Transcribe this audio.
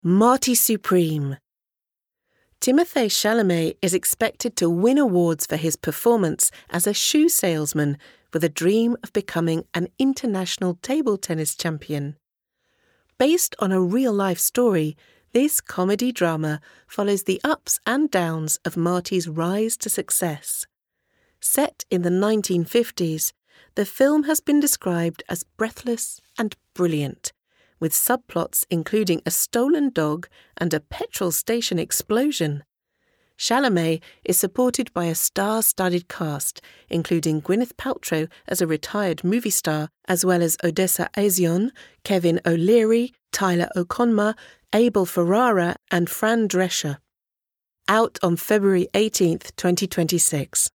Marty Supreme. Timothée Chalamet is expected to win awards for his performance as a shoe salesman with a dream of becoming an international table tennis champion. Based on a real-life story, this comedy drama follows the ups and downs of Marty's rise to success. Set in the 1950s, the film has been described as breathless and brilliant, with subplots including a stolen dog and a petrol station explosion. Chalamet is supported by a star-studded cast, including Gwyneth Paltrow as a retired movie star, as well as Odessa A'zion, Kevin O'Leary, Tyler Okonma, Abel Ferrara and Fran Drescher. Out on February 18, 2026.